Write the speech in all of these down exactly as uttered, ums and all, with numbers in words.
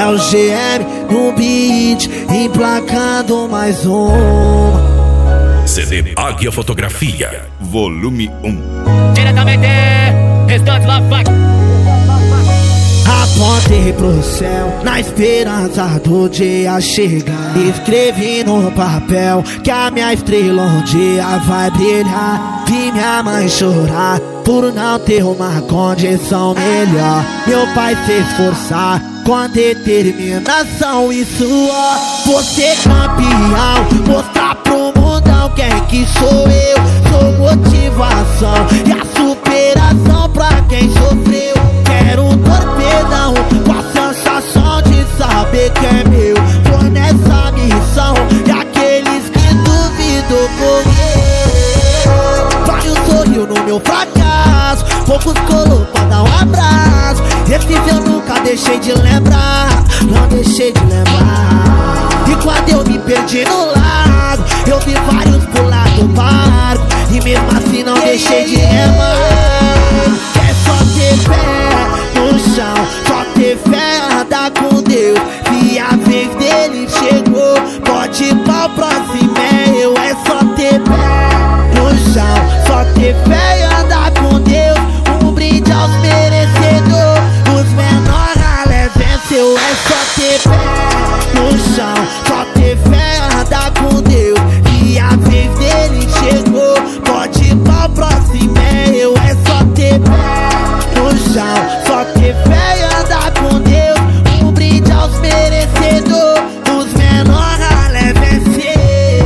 É o G M no beat, emplacando mais um C D Águia Fotografia, volume um. Diretamente, restante lá vai. Apontei pro céu na esperança do dia chegar. Escrevi no papel que a minha estrela um dia vai brilhar. Vi minha mãe chorar por não ter uma condição melhor. Meu pai se esforçar com determinação e suor. Você campeão, mostrar pro mundão quem que sou eu. Sou motivação e a superação pra quem sofreu. Quero um torpedão com a sensação de saber que é meu. Tô nessa missão e aqueles que duvidam morrer. Vários sorriu no meu fracasso, poucos colou pra dar um abraço. Esses eu nunca deixei de lembrar, não deixei de lembrar. E quando eu me perdi no lago, eu vi vários pular do barco, e mesmo assim não deixei de remar. É só ter fé no chão, só ter fé, andar com Deus. Se a vez dele chegou, pode ir pra próxima, é eu. É só ter fé no chão, só ter fé e andar com Deus. Um brinde aos merecedores, os menores ralé venceu. É só ter fé no chão, só ter fé, andar com Deus. Se a vez dele chegou, pode ir pra próxima, é eu. É só ter fé no chão, só ter fé e andar com Deus. Um brinde aos merecedores, os menores ralé venceu.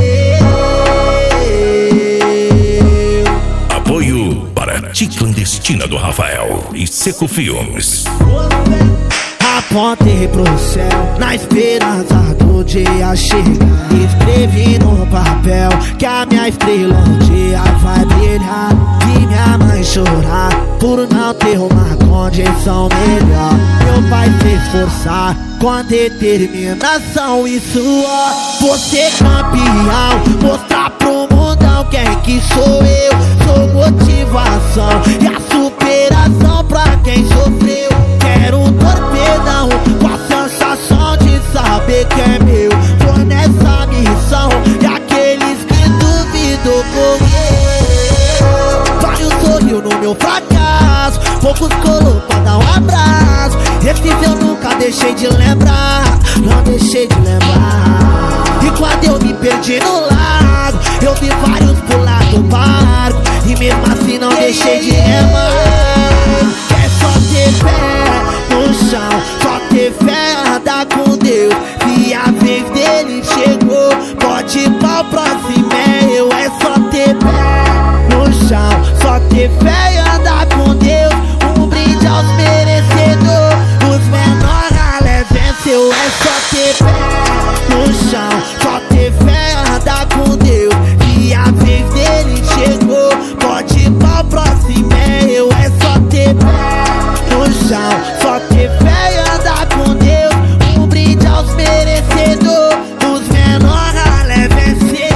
Apoio para Ti Clandestina do Rafael e Seco Filmes. Apontei pro céu na esperança do dia chegar. Escrevi no papel que a minha estrela um dia vai brilhar. Vi minha mãe chorar por não ter uma condição melhor. Meu pai se esforçar com determinação e suor. Você campeão, mostrar pro mundão quem que sou eu. Sou motivação e a superação pra quem sofreu. Quero um torpedão com a sensação de saber que é meu. Tô nessa missão e aqueles que duvidam morrer. Vários sorriu no meu fracasso, poucos colou pra dar um abraço. Esses eu nunca deixei de lembrar, não deixei de lembrar. E quando eu me perdi no lago, eu vi vários pular do barco, e mesmo assim não deixei de remar. É só ter fé no chão, só ter fé, andar com Deus. Se a vez dele chegou, pode ir pra próxima, é eu. É só ter fé no chão, só ter fé e andar com Deus. Um brinde aos merecedores, os menores ralé venceu. É só ter fé no chão, só ter fé, andar com Deus. Se a vez dele chegou, pode ir pra próxima, é eu. É só ter fé no chão, só ter fé e andar com Deus. Um brinde aos merecedores, os menores ralé venceu.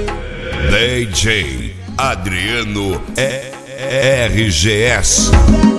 D J Adriano R G S.